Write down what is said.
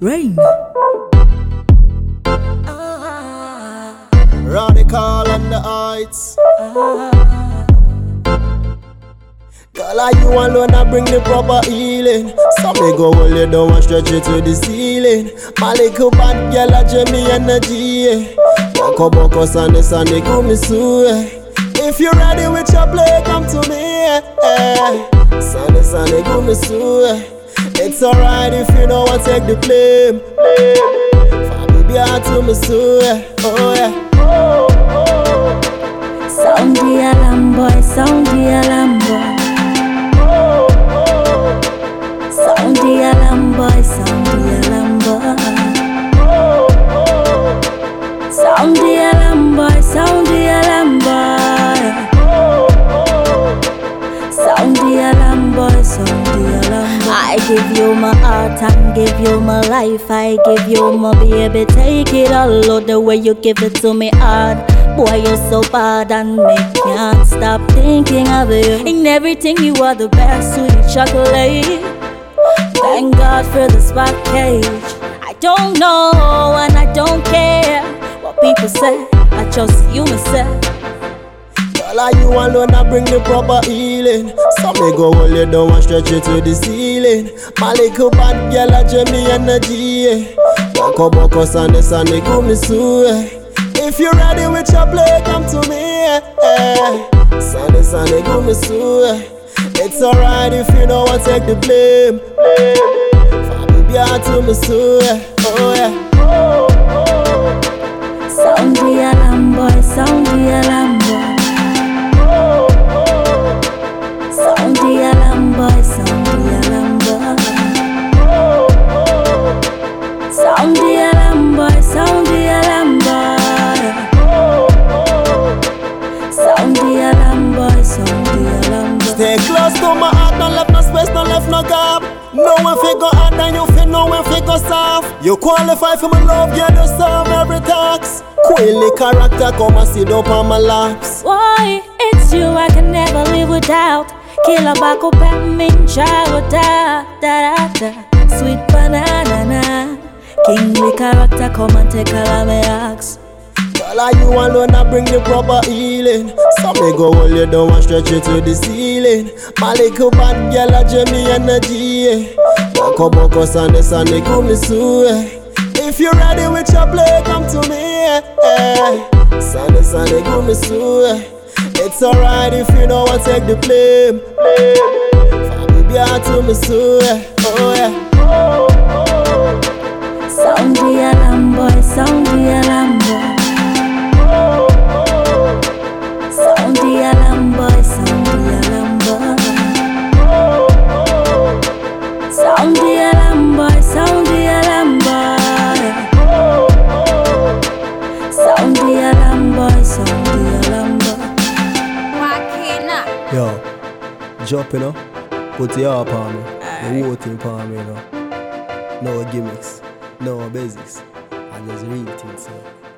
Rain. Radical on the heights. Girl, are you alone I bring the proper healing? Some me go hold you down and stretch you to the ceiling. My little bad girl a Jimmy energy. Boko boko sunny sunny go me sue. If you ready with your play, come to me. Sunny sunny go me sue. It's alright if you don't want to take the blame. Baby, I to me sue. Oh yeah. Sound the alarm boy, sound the alarm boy. Sound the alarm boy, sound the alarm boy. Sound the alarm boy, sound the alarm boy. Sound the alarm boy, sound the alarm boy. I give you my heart and give you my life. I give you my baby, take it all out the way you give it to me hard. Boy, you're so bad and me can't stop thinking of you. In everything you are the best, sweet chocolate. Thank God for this package. I don't know and I don't care what people say. I trust you myself. Girl, are you alone I bring the proper healing? Some me go hold you down and stretch you to the ceiling. My little bad girl a Jimmy energy. Boko boko sunny sunny go me sue. If you ready with your play, come to me. Sunny sunny go me sue. It's alright if you don't want to take the blame. Baby, I to me sue. Oh yeah. Sound the alarm boy, sound the alarm boy. Sound the alarm boy, sound the alarm boy. Sound the alarm boy, sound the alarm boy. Sound the alarm boy, sound the alarm boy. Stay close to my heart, no left no space, no left no gap. No one figure hard and you feel no one figure soft. You qualify for my love, you deserve every tax. Queenly character come and sit up on my laps. Boy, it's you I can never live without. Killer back up and min child da da da da. Sweet banana. Kingly character come and take all of my axe. Girl, are you alone I bring the proper healing? Some me go hold you down and stretch you to the ceiling. My little bad girl a Jimmy energy. Boko boko sunny sunny go me sue. If you ready with your play, come to me. Sunny sunny go me sue. It's alright if you don't want to take the blame. Baby, I to me sue. Oh yeah. Sound the alarm boy, sound the alarm boy. Sound the alarm boy, sound the alarm boy. Sound the alarm boy, sound the alarm boy. Sound the alarm boy, sound the alarm boy. Yo, jump, you know. Put your up on me. The whole thing on me, you know. No gimmicks, no basics. I just read things, so.